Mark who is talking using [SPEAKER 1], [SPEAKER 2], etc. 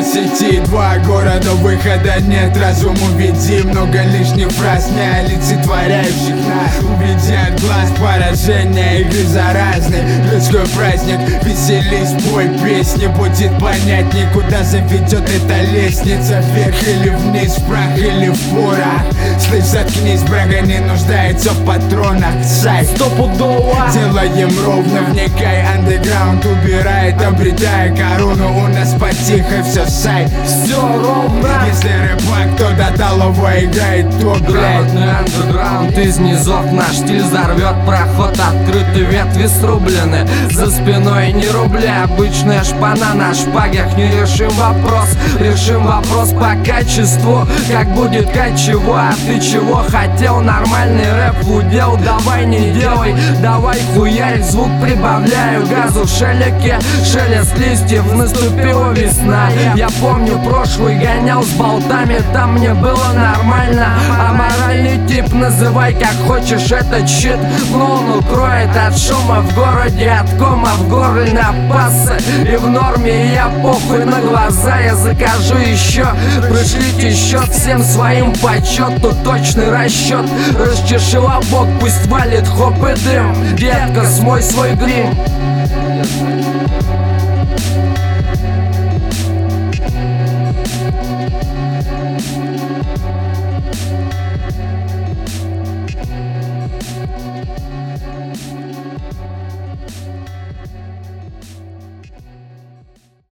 [SPEAKER 1] сети, два города, выхода нет. Разум уведи, много лишних фраз, не олицетворяющих нас. Уведи от глаз поражения, игры заразны. Людской праздник, веселись, пой песни. Будет понятней, куда заведет эта лестница. Вверх или вниз, в прах или в фурах. Слышь, заткнись, брага не нуждается в патронах. Сайт
[SPEAKER 2] стопудово
[SPEAKER 1] делаем ровно, вникай, андеграунд убирает, обретая корону. У нас потихо все сайт,
[SPEAKER 2] все ровно.
[SPEAKER 1] Если рэпак, то до талого играет, то блядь.
[SPEAKER 2] Андеграунд из низов, наш стиль взорвет проход. Открыты ветви срублены, за спиной не рубли. Обычная шпана на шпагах, не решим вопрос по качеству. Как будет чего, а ты чего хотел? Нормальный рэп в удел, давай не делай, давай хуярь, звук прибавляю, газу в шелеке, шелест листьев, наступила весна. Я помню прошлый, гонял с болтами, там мне было нормально. Аморальный тип, называй как хочешь этот щит. Волну кроет от шума в городе, от кома в горле напасся. И в норме я похуй на глаза, я закажу еще. Пришлите счет всем своим почет, тут точный расчет. Расчеши лобок, пусть валит хоп и дым. Детка, смой свой грим.